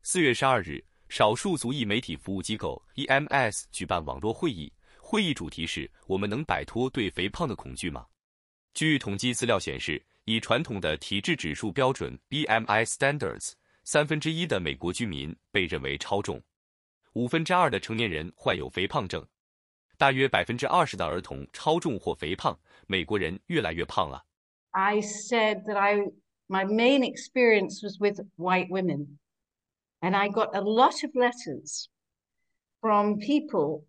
4月12日，少数族裔媒体服务机构 EMS 举办网络会议，会议主题是“我们能摆脱对肥胖的恐惧吗？”据统计资料显示，以传统的体质指数标准 BMI standards， 1/3的美国居民被认为超重，2%的成年人患有肥胖症，大约20%的儿童超重或肥胖。美国人越来越胖了。 I said that my main experience was with white women. And I got a lot of letters from people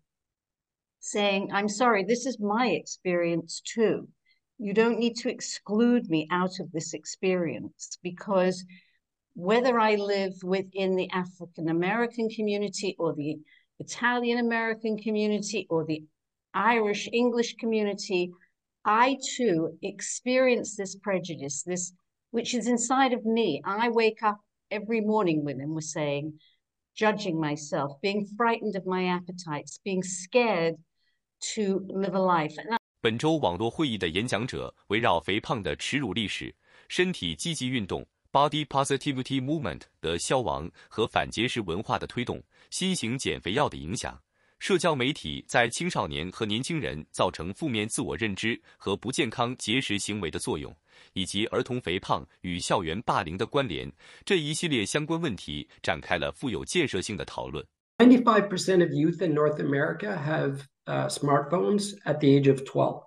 saying, I'm sorry, this is my experience too. You don't need to exclude me out of this experience, because whether I live within the African American community or the Italian American community or the Irish English community, I too experience this prejudice, this which is inside of me. I wake up every morning, women were saying, judging myself, being frightened of my appetites, being scared to live a life. 本周网络会议的演讲者围绕肥胖的耻辱历史、身体积极运动 （Body Positivity Movement） 的消亡和反节食文化的推动、新型减肥药的影响、社交媒体在青少年和年轻人造成负面自我认知和不健康节食行为的作用，以及儿童肥胖与校园霸凌的关联，这一系列相关问题展开了富有建设性的讨论。 95% of youth in North America have smartphones at the age of 12.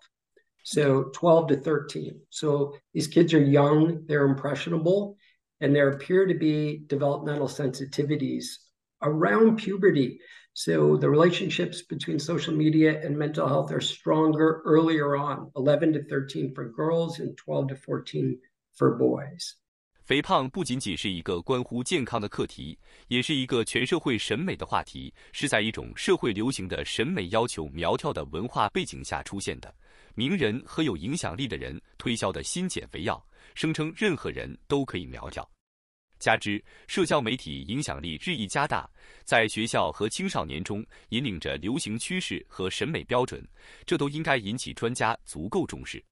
So 12 to 13. So these kids are young, they're impressionable, and there appear to be developmental sensitivities around puberty. So the relationships between social media and mental health are stronger earlier on, 11 to 13 for girls and 12 to 14 for boys. 肥胖不仅仅是一个关乎健康的课题，也是一个全社会审美的话题，是在一种社会流行的审美要求苗条的文化背景下出现的。名人和有影响力的人推销的新减肥药，声称任何人都可以苗条。加之社交媒体影响力日益加大，在学校和青少年中引领着流行趋势和审美标准，这都应该引起专家足够重视。